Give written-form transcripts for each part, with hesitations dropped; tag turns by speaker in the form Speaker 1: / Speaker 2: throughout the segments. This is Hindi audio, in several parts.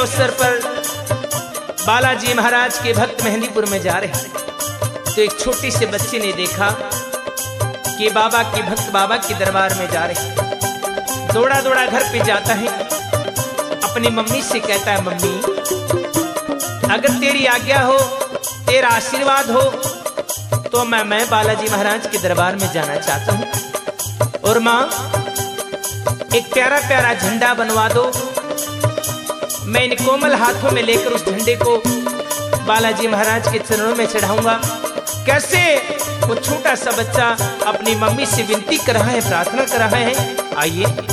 Speaker 1: अवसर पर बालाजी महाराज के भक्त मेहंदीपुर में जा रहे हैं तो एक छोटे से बच्चे ने देखा कि बाबा के भक्त बाबा के दरबार में जा रहे हैं। दौड़ा दौड़ा घर पे जाता है, अपनी मम्मी से कहता है, मम्मी अगर तेरी आज्ञा हो, तेरा आशीर्वाद हो तो मैं बालाजी महाराज के दरबार में जाना चाहता हूँ। और माँ एक प्यारा प्यारा झंडा बनवा दो, मैं इन कोमल हाथों में लेकर उस झंडे को बालाजी महाराज के चरणों में चढ़ाऊंगा। कैसे वो छोटा सा बच्चा अपनी मम्मी से विनती कर रहा है, प्रार्थना कर रहा है। आइए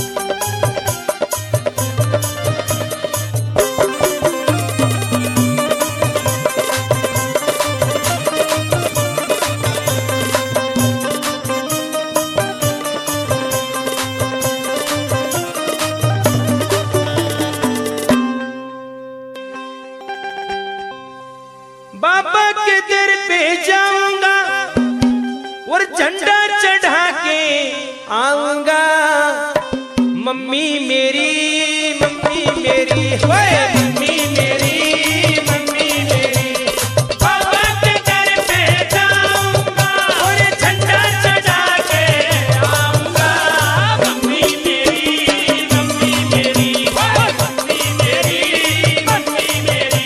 Speaker 1: बाबा के दर पे जाऊंगा और झंडा चढ़ा के आऊंगा। मम्मी मेरी मम्मी मेरी मम्मी मेरी मम्मी मेरी, बाबा के दर पे जाऊंगा और झंडा चढ़ा के आऊंगा। मम्मी मेरी मम्मी मेरी मम्मी मेरी मम्मी मेरी।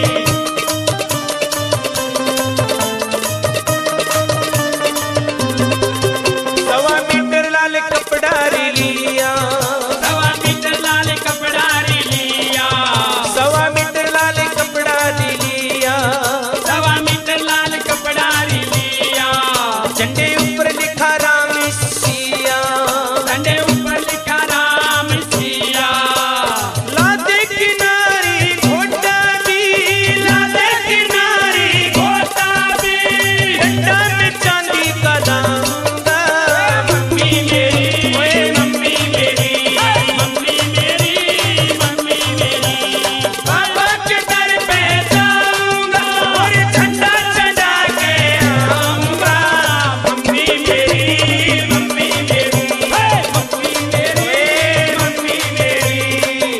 Speaker 1: सवा मीटर लाल कपड़ा रे लिया,
Speaker 2: सवा मीटर लाल कपड़ा रे लिया,
Speaker 1: सवा मीटर लाल कपड़ा रे लिया,
Speaker 2: सवा मीटर लाल कपड़ा रे लिया।
Speaker 1: झंडे ऊपर लिखा राम सिया,
Speaker 2: झंडे ऊपर लिखा राम सिया।
Speaker 1: लादे किनारी घोटा भी,
Speaker 2: लादे किनारी घोटा भी,
Speaker 1: झंडा में चांदी का लाऊंगा।
Speaker 2: मम्मी मेरी ओए मम्मी मेरी मम्मी मेरी मम्मी मेरी, बाबा के दर पे जाऊंगा और झंडा चढ़ा के आऊंगा। मम्मी मेरी मम्मी मेरी मम्मी मेरी मम्मी मेरी।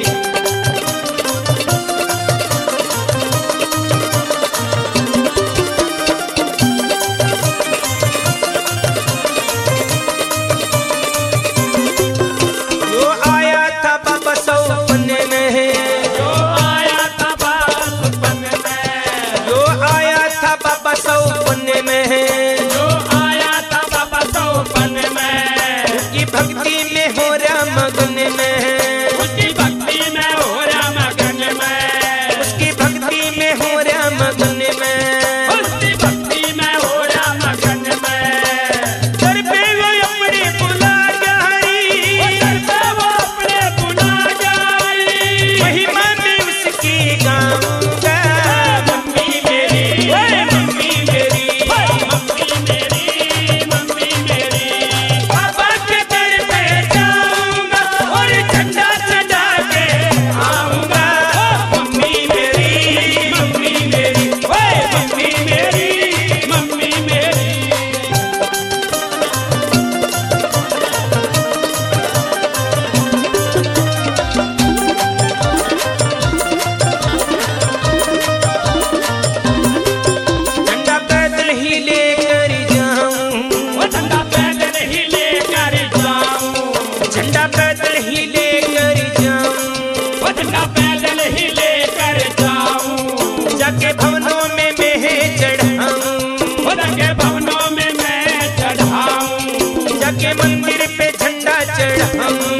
Speaker 1: जो आया था बाबा सौपने में,
Speaker 2: जो आया था बासुपन में,
Speaker 1: जो आया था बाबा सौपने में,
Speaker 2: जो आया था बाबा सौपन में,
Speaker 1: की भक्ति में हो रहा मगन में,
Speaker 2: उसकी भक्ति में हो रहा मगन में,
Speaker 1: उसकी भक्ति में हो रहा मगन में।
Speaker 2: उसकी भक्ति में हो रहा मगन में।
Speaker 1: सर पे वो अपने बुला गई,
Speaker 2: उधर पे वो अपने बुला गई,
Speaker 1: महिमा में उसकी गाऊंगा।
Speaker 2: मम्मी मेरी ओए मम्मी मेरी मम्मी मेरी मम्मी मेरी, बाबा के दर पे जाऊंगा और झंडा चढ़ा के आऊंगा। मम्मी मेरी मम्मी मेरी ओए मम्मी मेरी मम्मी मेरी।
Speaker 1: झंडा पैदल ही लेकर जाऊं,
Speaker 2: वो झंडा पैदल ही लेकर जाऊं,
Speaker 1: झंडा पैदल ही लेकर जाऊं,
Speaker 2: वो झंडा पैदल ही लेकर जाऊं।
Speaker 1: जाके भवनों में मैं चढ़ाऊं,
Speaker 2: खुदा के भवनों में मैं चढ़ाऊं,
Speaker 1: जाके मंदिर पे झंडा चढ़ाऊं,